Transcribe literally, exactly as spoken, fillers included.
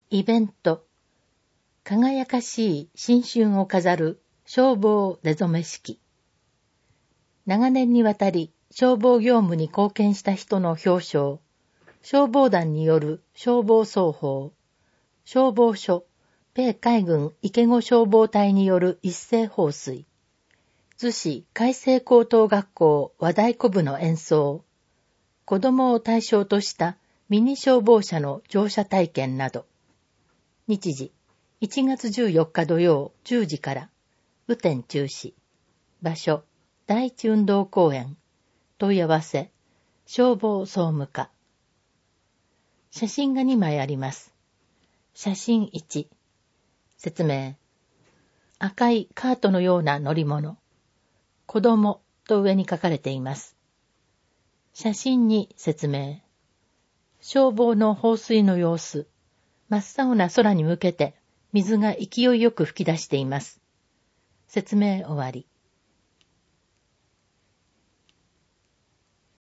イベント。輝かしい新春を飾る消防出初め式。長年にわたり消防業務に貢献した人の表彰。消防団による消防操法。消防署、米海軍池子消防隊による一斉放水。逗子海星高等学校和太鼓部の演奏。子供を対象としたミニ消防車の乗車体験など。日時、いちがつじゅうよっか土曜じゅうじから、雨天中止。場所、第一運動公園。問い合わせ、消防総務課。写真がにまいあります。写真いち。説明。赤いカートのような乗り物。子供と上に書かれています。写真に説明。消防の放水の様子。真っ青な空に向けて水が勢いよく吹き出しています。説明終わり。